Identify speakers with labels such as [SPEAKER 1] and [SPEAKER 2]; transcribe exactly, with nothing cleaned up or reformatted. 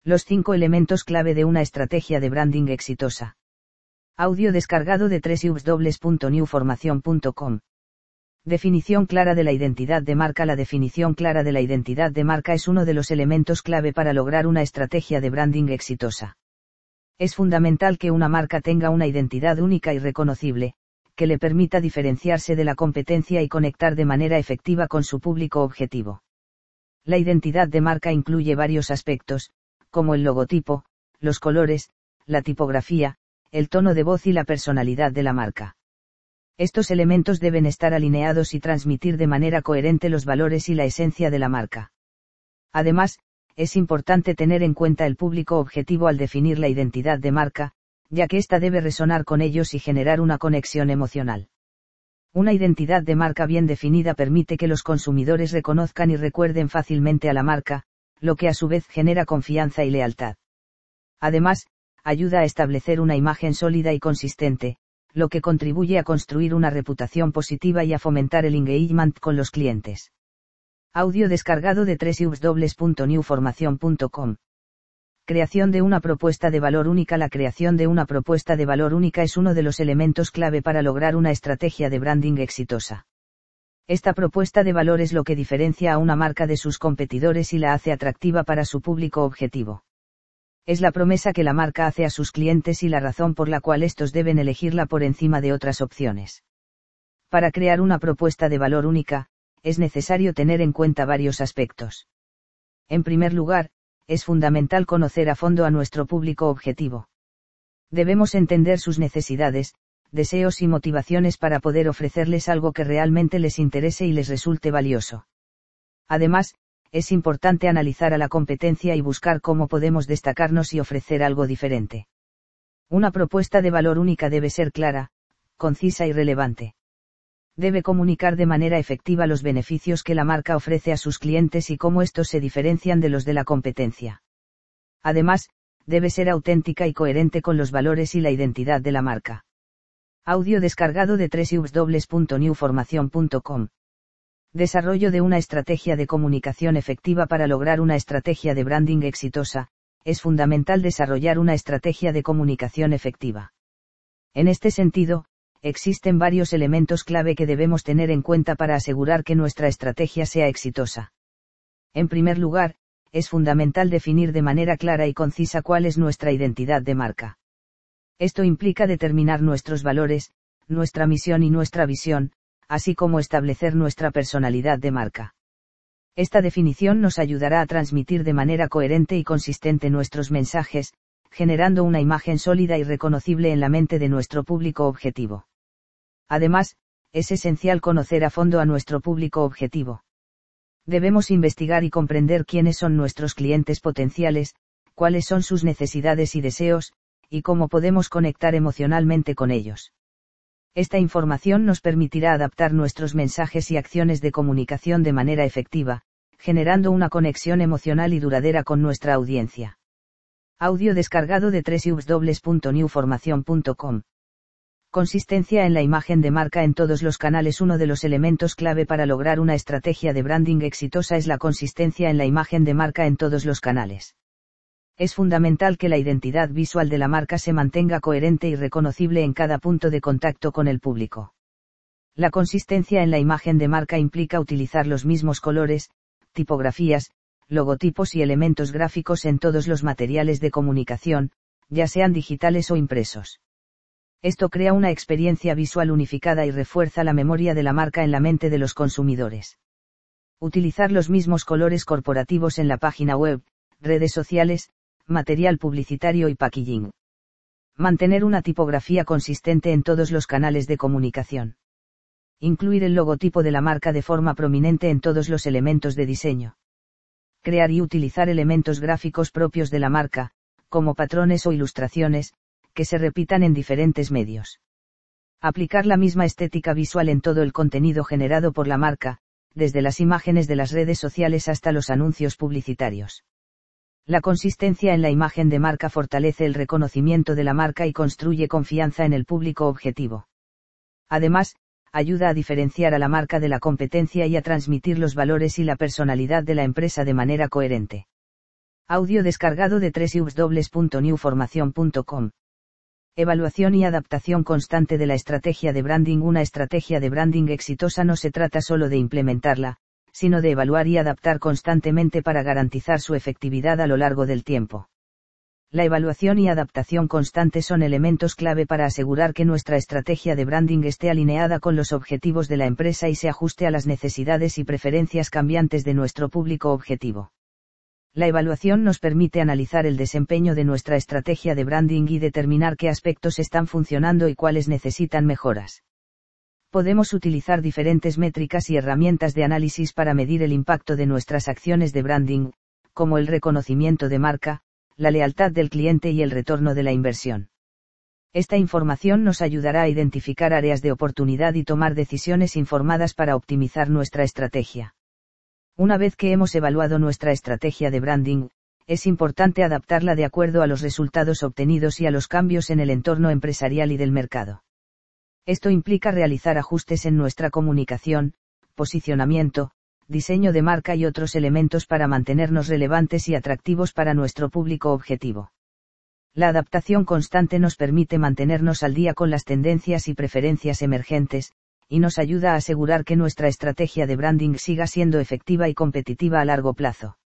[SPEAKER 1] Los cinco elementos clave de una estrategia de branding exitosa. Audio descargado de doble u doble u doble u punto new formación punto com. Definición clara de la identidad de marca. La definición clara de la identidad de marca es uno de los elementos clave para lograr una estrategia de branding exitosa. Es fundamental que una marca tenga una identidad única y reconocible, que le permita diferenciarse de la competencia y conectar de manera efectiva con su público objetivo. La identidad de marca incluye varios aspectos, como el logotipo, los colores, la tipografía, el tono de voz y la personalidad de la marca. Estos elementos deben estar alineados y transmitir de manera coherente los valores y la esencia de la marca. Además, es importante tener en cuenta el público objetivo al definir la identidad de marca, ya que ésta debe resonar con ellos y generar una conexión emocional. Una identidad de marca bien definida permite que los consumidores reconozcan y recuerden fácilmente a la marca, lo que a su vez genera confianza y lealtad. Además, ayuda a establecer una imagen sólida y consistente, lo que contribuye a construir una reputación positiva y a fomentar el engagement con los clientes. Audio descargado de doble u doble u doble u punto new formación punto com. Creación de una propuesta de valor única. La creación de una propuesta de valor única es uno de los elementos clave para lograr una estrategia de branding exitosa. Esta propuesta de valor es lo que diferencia a una marca de sus competidores y la hace atractiva para su público objetivo. Es la promesa que la marca hace a sus clientes y la razón por la cual estos deben elegirla por encima de otras opciones. Para crear una propuesta de valor única, es necesario tener en cuenta varios aspectos. En primer lugar, es fundamental conocer a fondo a nuestro público objetivo. Debemos entender sus necesidades, deseos y motivaciones para poder ofrecerles algo que realmente les interese y les resulte valioso. Además, es importante analizar a la competencia y buscar cómo podemos destacarnos y ofrecer algo diferente. Una propuesta de valor única debe ser clara, concisa y relevante. Debe comunicar de manera efectiva los beneficios que la marca ofrece a sus clientes y cómo estos se diferencian de los de la competencia. Además, debe ser auténtica y coherente con los valores y la identidad de la marca. Audio descargado de doble u doble u doble u punto new formación punto com. Desarrollo de una estrategia de comunicación efectiva. Para lograr una estrategia de branding exitosa, es fundamental desarrollar una estrategia de comunicación efectiva. En este sentido, existen varios elementos clave que debemos tener en cuenta para asegurar que nuestra estrategia sea exitosa. En primer lugar, es fundamental definir de manera clara y concisa cuál es nuestra identidad de marca. Esto implica determinar nuestros valores, nuestra misión y nuestra visión, así como establecer nuestra personalidad de marca. Esta definición nos ayudará a transmitir de manera coherente y consistente nuestros mensajes, generando una imagen sólida y reconocible en la mente de nuestro público objetivo. Además, es esencial conocer a fondo a nuestro público objetivo. Debemos investigar y comprender quiénes son nuestros clientes potenciales, cuáles son sus necesidades y deseos, y cómo podemos conectar emocionalmente con ellos. Esta información nos permitirá adaptar nuestros mensajes y acciones de comunicación de manera efectiva, generando una conexión emocional y duradera con nuestra audiencia. Audio descargado de doble u doble u doble u punto new formación punto com. Consistencia en la imagen de marca en todos los canales. Uno de los elementos clave para lograr una estrategia de branding exitosa es la consistencia en la imagen de marca en todos los canales. Es fundamental que la identidad visual de la marca se mantenga coherente y reconocible en cada punto de contacto con el público. La consistencia en la imagen de marca implica utilizar los mismos colores, tipografías, logotipos y elementos gráficos en todos los materiales de comunicación, ya sean digitales o impresos. Esto crea una experiencia visual unificada y refuerza la memoria de la marca en la mente de los consumidores. Utilizar los mismos colores corporativos en la página web, redes sociales, material publicitario y packaging. Mantener una tipografía consistente en todos los canales de comunicación. Incluir el logotipo de la marca de forma prominente en todos los elementos de diseño. Crear y utilizar elementos gráficos propios de la marca, como patrones o ilustraciones, que se repitan en diferentes medios. Aplicar la misma estética visual en todo el contenido generado por la marca, desde las imágenes de las redes sociales hasta los anuncios publicitarios. La consistencia en la imagen de marca fortalece el reconocimiento de la marca y construye confianza en el público objetivo. Además, ayuda a diferenciar a la marca de la competencia y a transmitir los valores y la personalidad de la empresa de manera coherente. Audio descargado de doble u doble u doble u punto new formación punto com. Evaluación y adaptación constante de la estrategia de branding. Una estrategia de branding exitosa no se trata solo de implementarla, sino de evaluar y adaptar constantemente para garantizar su efectividad a lo largo del tiempo. La evaluación y adaptación constante son elementos clave para asegurar que nuestra estrategia de branding esté alineada con los objetivos de la empresa y se ajuste a las necesidades y preferencias cambiantes de nuestro público objetivo. La evaluación nos permite analizar el desempeño de nuestra estrategia de branding y determinar qué aspectos están funcionando y cuáles necesitan mejoras. Podemos utilizar diferentes métricas y herramientas de análisis para medir el impacto de nuestras acciones de branding, como el reconocimiento de marca, la lealtad del cliente y el retorno de la inversión. Esta información nos ayudará a identificar áreas de oportunidad y tomar decisiones informadas para optimizar nuestra estrategia. Una vez que hemos evaluado nuestra estrategia de branding, es importante adaptarla de acuerdo a los resultados obtenidos y a los cambios en el entorno empresarial y del mercado. Esto implica realizar ajustes en nuestra comunicación, posicionamiento, diseño de marca y otros elementos para mantenernos relevantes y atractivos para nuestro público objetivo. La adaptación constante nos permite mantenernos al día con las tendencias y preferencias emergentes, y nos ayuda a asegurar que nuestra estrategia de branding siga siendo efectiva y competitiva a largo plazo.